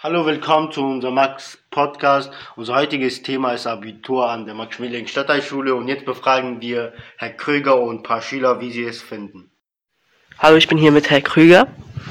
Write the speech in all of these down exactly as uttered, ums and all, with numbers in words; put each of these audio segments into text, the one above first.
Hallo, willkommen zu unserem Max-Podcast. Unser heutiges Thema ist Abitur an der Max-Schmeling-Stadtteilschule und jetzt befragen wir Herr Krüger und ein paar Schüler, wie sie es finden. Hallo, ich bin hier mit Herrn Krüger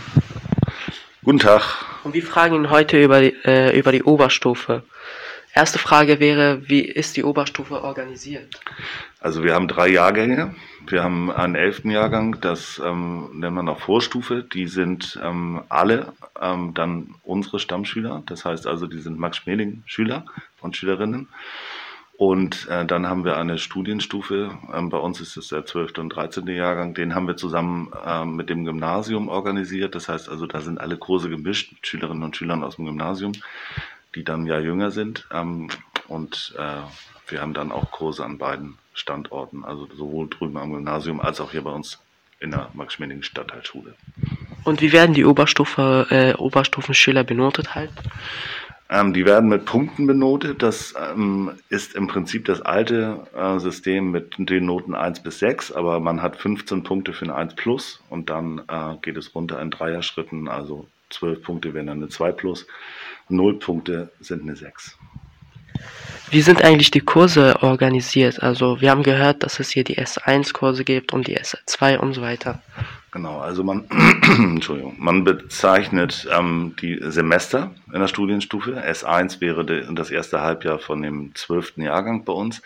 Guten Tag. und wir fragen ihn heute über die, äh, über die Oberstufe. Erste Frage wäre, wie ist die Oberstufe organisiert? Also wir haben drei Jahrgänge. Wir haben einen elften Jahrgang, das ähm, nennt man auch Vorstufe. Die sind ähm, alle ähm, dann unsere Stammschüler. Das heißt also, die sind Max-Schmeling-Schüler und Schülerinnen. Und äh, dann haben wir eine Studienstufe. Ähm, bei uns ist es der zwölfte und dreizehnte Jahrgang. Den haben wir zusammen ähm, mit dem Gymnasium organisiert. Das heißt also, da sind alle Kurse gemischt mit Schülerinnen und Schülern aus dem Gymnasium, die dann ja jünger sind. Ähm, und äh, wir haben dann auch Kurse an beiden Standorten, also sowohl drüben am Gymnasium als auch hier bei uns in der Max-Schmeling-Stadtteilschule. Und wie werden die Oberstufe, äh, Oberstufenschüler benotet halt? Ähm, die werden mit Punkten benotet. Das ähm, ist im Prinzip das alte äh, System mit den Noten eins bis sechs, aber man hat fünfzehn Punkte für eine eins plus und dann äh, geht es runter in Dreierschritten, also zwölf Punkte wären dann eine zwei plus, null Punkte sind eine sechs. Wie sind eigentlich die Kurse organisiert? Also wir haben gehört, dass es hier die S eins Kurse gibt und die S zwei und so weiter. Genau, also man, Entschuldigung, man bezeichnet ähm, die Semester in der Studienstufe. S eins wäre de, das erste Halbjahr von dem zwölften Jahrgang bei uns.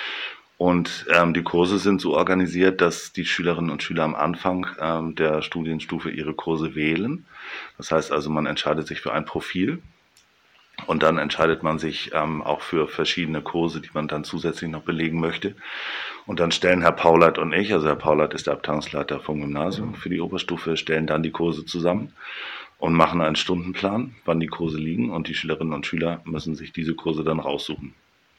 Und ähm, die Kurse sind so organisiert, dass die Schülerinnen und Schüler am Anfang ähm, der Studienstufe ihre Kurse wählen. Das heißt also, man entscheidet sich für ein Profil. Und dann entscheidet man sich ähm, auch für verschiedene Kurse, die man dann zusätzlich noch belegen möchte. Und dann stellen Herr Paulert und ich, also Herr Paulert ist der Abteilungsleiter vom Gymnasium für die Oberstufe, stellen dann die Kurse zusammen und machen einen Stundenplan, wann die Kurse liegen. Und die Schülerinnen und Schüler müssen sich diese Kurse dann raussuchen.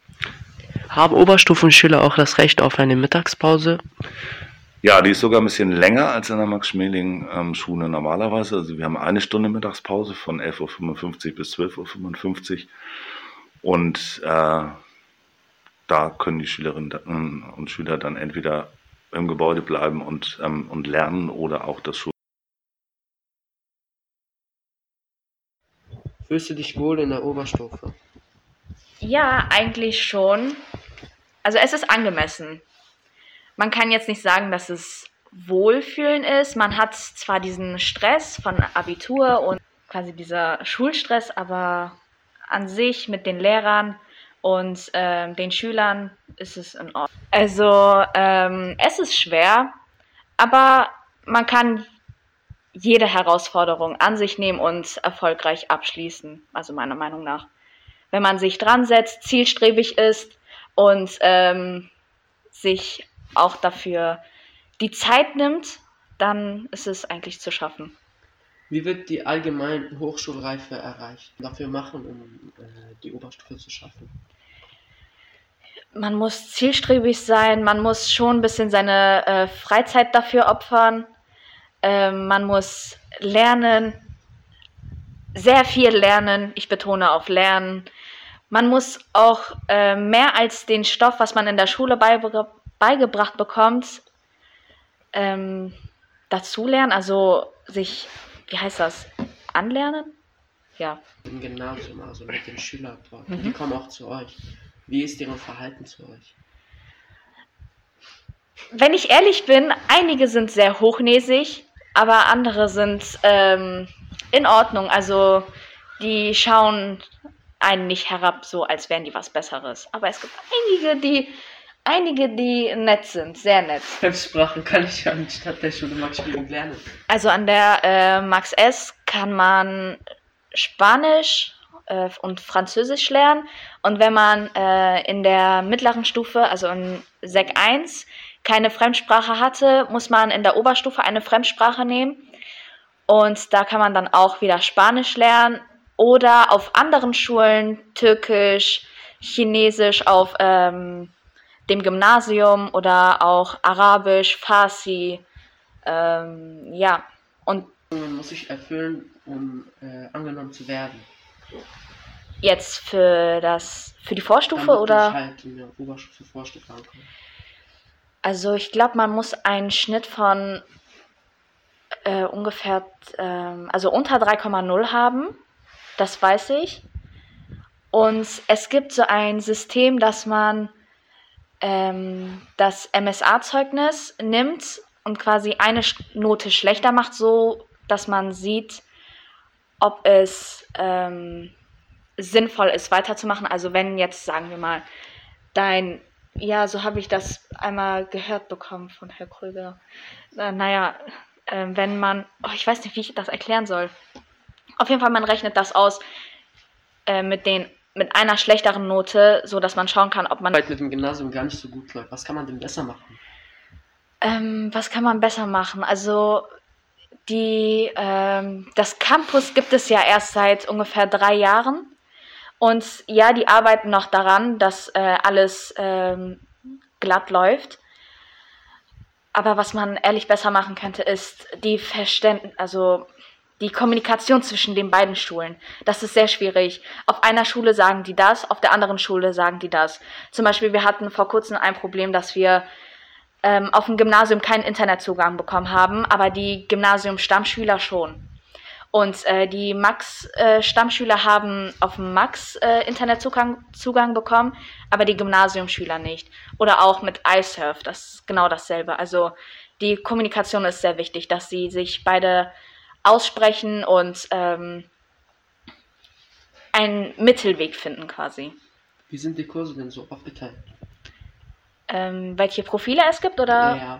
Haben Oberstufenschüler auch das Recht auf eine Mittagspause? Ja, die ist sogar ein bisschen länger als in der Max-Schmeling-Schule normalerweise. Also wir haben eine Stunde Mittagspause von elf Uhr fünfundfünfzig bis zwölf Uhr fünfundfünfzig. Und äh, da können die Schülerinnen und Schüler dann entweder im Gebäude bleiben und, ähm, und lernen oder auch das Schul. Fühlst du dich wohl in der Oberstufe? Ja, eigentlich schon. Also es ist angemessen. Man kann jetzt nicht sagen, dass es Wohlfühlen ist. Man hat zwar diesen Stress von Abitur und quasi dieser Schulstress, aber an sich mit den Lehrern und ähm, den Schülern ist es in Ordnung. Also ähm, es ist schwer, aber man kann jede Herausforderung an sich nehmen und erfolgreich abschließen, also meiner Meinung nach. Wenn man sich dran setzt, zielstrebig ist und ähm, sich auch dafür die Zeit nimmt, dann ist es eigentlich zu schaffen. Wie wird die allgemeine Hochschulreife erreicht? Dafür machen, um äh, die Oberstufe zu schaffen? Man muss zielstrebig sein, man muss schon ein bisschen seine äh, Freizeit dafür opfern, äh, man muss lernen, sehr viel lernen, ich betone auf Lernen. Man muss auch äh, mehr als den Stoff, was man in der Schule beibr- beigebracht bekommt, ähm, dazulernen, also sich, wie heißt das, anlernen? Ja. Im Gymnasium, also mit den Schülern dort. Mhm. Die kommen auch zu euch. Wie ist deren Verhalten zu euch? Wenn ich ehrlich bin, einige sind sehr hochnäsig, aber andere sind ähm, in Ordnung. Also die schauen einen nicht herab, so als wären die was Besseres. Aber es gibt einige, die einige, die nett sind, sehr nett. Fremdsprachen kann ich anstatt der Schule Max-Schmeling lernen. Also an der äh, Max S kann man Spanisch äh, und Französisch lernen. Und wenn man äh, in der mittleren Stufe, also in Sek eins, keine Fremdsprache hatte, muss man in der Oberstufe eine Fremdsprache nehmen. Und da kann man dann auch wieder Spanisch lernen. Oder auf anderen Schulen Türkisch, Chinesisch auf ähm, dem Gymnasium oder auch Arabisch, Farsi. Ähm, ja, und Man muss sich erfüllen, um äh, angenommen zu werden. jetzt für das für die Vorstufe Damit oder? ich halt in der Oberstufe Vorstufe ankomme. Also ich glaube, man muss einen Schnitt von äh, ungefähr, ähm, also unter drei Komma null haben. das weiß ich. Und es gibt so ein System, dass man ähm, das M S A-Zeugnis nimmt und quasi eine Note schlechter macht, so dass man sieht, ob es ähm, sinnvoll ist, weiterzumachen. Also wenn jetzt, sagen wir mal, dein, ja, so habe ich das einmal gehört bekommen von Herrn Krüger. Äh, naja, äh, wenn man, oh, ich weiß nicht, wie ich das erklären soll. Auf jeden Fall, man rechnet das aus äh, mit den mit einer schlechteren Note, so dass man schauen kann, ob man Weil mit dem Gymnasium gar nicht so gut läuft. Was kann man denn besser machen? Ähm, was kann man besser machen? Also die, ähm, das Campus gibt es ja erst seit ungefähr drei Jahren. Und ja, die arbeiten noch daran, dass äh, alles ähm, glatt läuft. Aber was man ehrlich besser machen könnte, ist die Verständnis, also die Kommunikation zwischen den beiden Schulen. Das ist sehr schwierig. Auf einer Schule sagen die das, auf der anderen Schule sagen die das. Zum Beispiel, wir hatten vor kurzem ein Problem, dass wir ähm, auf dem Gymnasium keinen Internetzugang bekommen haben, aber die Gymnasium-Stammschüler schon. Und äh, die Max-Stammschüler äh, haben auf dem Max äh, Internetzugang Zugang bekommen, aber die Gymnasiumschüler nicht. Oder auch mit iSurf, das ist genau dasselbe. Also die Kommunikation ist sehr wichtig, dass sie sich beide aussprechen und ähm, einen Mittelweg finden quasi. Wie sind die Kurse denn so aufgeteilt? Ähm, welche Profile es gibt, oder? Ja.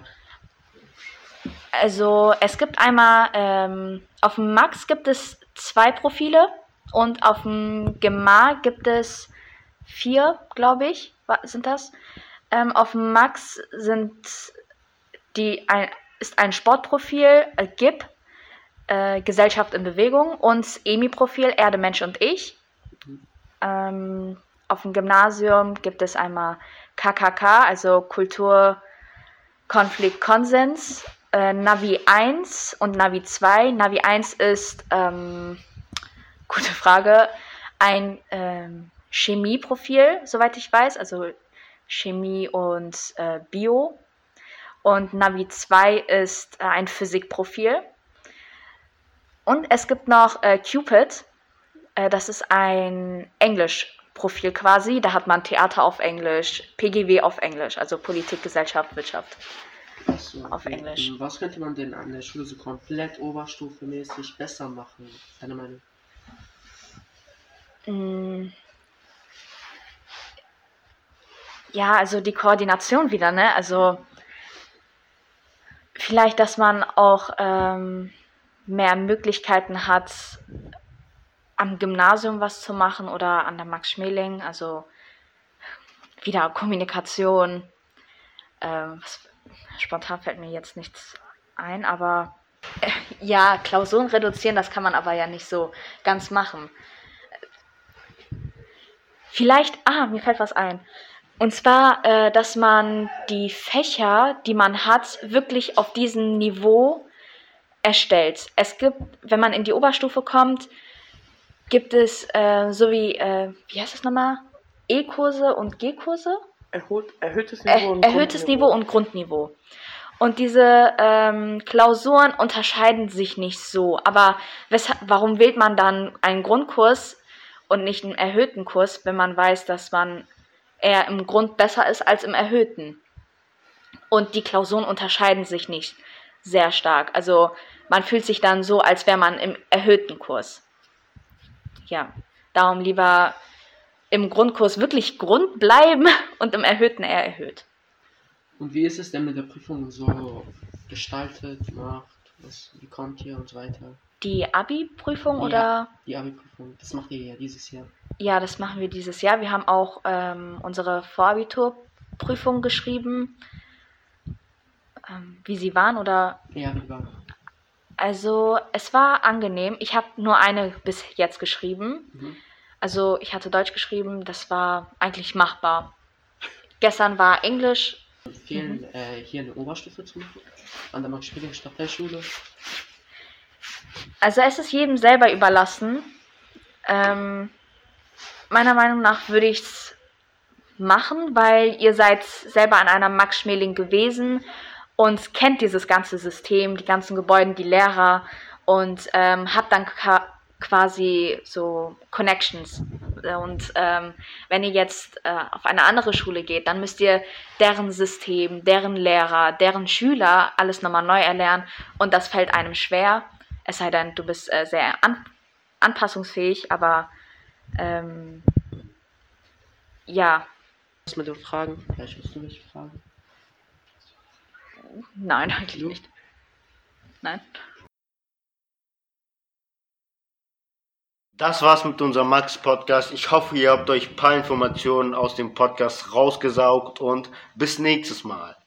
Also es gibt einmal, ähm, auf dem Max gibt es zwei Profile und auf dem Gemma gibt es vier, glaube ich, sind das. Ähm, auf dem Max sind die, ein, ist ein Sportprofil, äh, G I P, äh, Gesellschaft in Bewegung, und E M I-Profil, Erde, Mensch und Ich. Ähm, auf dem Gymnasium gibt es einmal K K K, also Kultur, Konflikt, Konsens, äh, Navi eins und Navi zwei. Navi eins ist, ähm, gute Frage, ein ähm, Chemieprofil, soweit ich weiß, also Chemie und äh, Bio. Und Navi zwei ist äh, ein Physikprofil. Und es gibt noch äh, Cupid, äh, das ist ein Englischprofil quasi. Da hat man Theater auf Englisch, P G W auf Englisch, also Politik, Gesellschaft, Wirtschaft Achso, auf okay. Englisch. Was könnte man denn an der Schule so komplett oberstufenmäßig besser machen? Deine Meinung? Mm. Ja, also die Koordination wieder, ne? Also vielleicht, dass man auch ähm, mehr Möglichkeiten hat, am Gymnasium was zu machen oder an der Max Schmeling, also wieder Kommunikation. Ähm, was, spontan fällt mir jetzt nichts ein, aber äh, ja, Klausuren reduzieren, das kann man aber ja nicht so ganz machen. Vielleicht, ah, mir fällt was ein. Und zwar, äh, dass man die Fächer, die man hat, wirklich auf diesem Niveau erstellt. Es gibt, wenn man in die Oberstufe kommt, gibt es äh, so wie, äh, wie heißt das nochmal? E-Kurse und G-Kurse? Erhöht, erhöhtes Niveau, Er, und erhöhtes Grundniveau. Niveau und Grundniveau. Und diese ähm, Klausuren unterscheiden sich nicht so. Aber wesha- warum wählt man dann einen Grundkurs und nicht einen erhöhten Kurs, wenn man weiß, dass man eher im Grund besser ist als im erhöhten? Und die Klausuren unterscheiden sich nicht sehr stark. Also man fühlt sich dann so, als wäre man im erhöhten Kurs. Ja, darum lieber im Grundkurs wirklich Grund bleiben und im erhöhten eher erhöht. Und wie ist es denn mit der Prüfung so gestaltet, gemacht? Was, wie kommt ihr und so weiter? Die Abi-Prüfung Ja. oder? Die Abi-Prüfung, das macht ihr ja dieses Jahr. Ja, das machen wir dieses Jahr. Wir haben auch ähm, unsere Vorabiturprüfung geschrieben. Ähm, wie sie waren oder? Ja, wie war? Also es war angenehm. Ich habe nur eine bis jetzt geschrieben. Mhm. Also ich hatte Deutsch geschrieben. Das war eigentlich machbar. Gestern war Englisch. Empfehlen, äh, hier eine Oberstufe zu machen? An der Max-Schmeling Stadtteilschule? Also es ist jedem selber überlassen. Ähm, meiner Meinung nach würde ich es machen, weil ihr seid selber an einer Max Schmeling gewesen und kennt dieses ganze System, die ganzen Gebäude, die Lehrer und ähm, habt dann ka- quasi so Connections. Und ähm, wenn ihr jetzt äh, auf eine andere Schule geht, dann müsst ihr deren System, deren Lehrer, deren Schüler alles nochmal neu erlernen. Und das fällt einem schwer. Es sei denn, du bist äh, sehr an anpassungsfähig, aber ähm, ja. Was mit den Fragen? Vielleicht musst du mich fragen. Nein, eigentlich nicht. Nein. Das war's mit unserem Max-Podcast. Ich hoffe, ihr habt euch ein paar Informationen aus dem Podcast rausgesaugt und bis nächstes Mal.